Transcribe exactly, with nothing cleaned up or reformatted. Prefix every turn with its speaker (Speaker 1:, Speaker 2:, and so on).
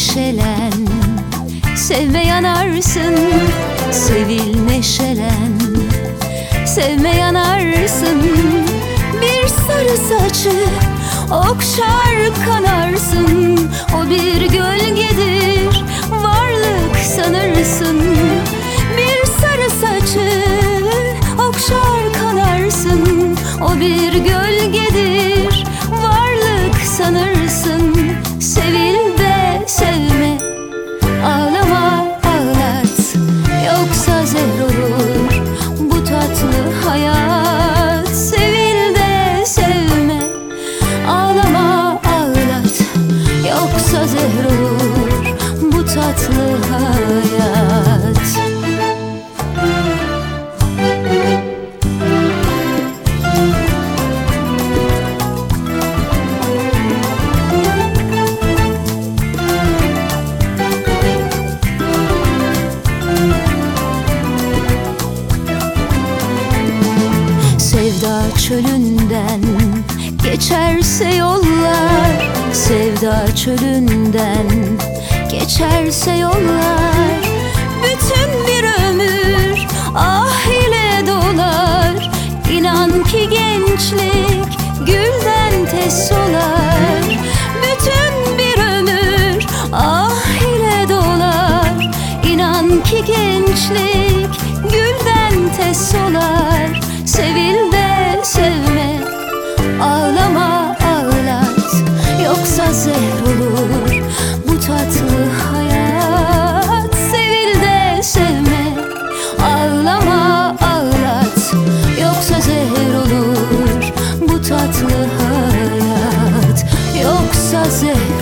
Speaker 1: neşelen, sevme yanarsın. Sevil neşelen, sevme yanarsın. Bir sarı saçı okşar kanarsın. O bir gölgedir, varlık sanırsın. Bir sarı saçı okşar kanarsın. O bir gölgedir, varlık sanırsın. Sevil de sevme, ağlama ağlat, yoksa zehir olur bu tatlı hayat. Sevil de sevme, ağlama ağlat, yoksa zehir olur bu tatlı hayat. Sevda çölünden geçerse yollar, sevda çölünden geçerse yollar. Bütün bir ömür ah ile dolar. İnan ki gençlik gülden tez solar. Bütün bir ömür ah ile dolar. İnan ki gençlik gülden tez solar. Sevil de sevme, ağlama ağlat, yoksa zehir olur bu tatlı hayat. Sevil de sevme, ağlama ağlat, yoksa zehir olur bu tatlı hayat. Yoksa zehir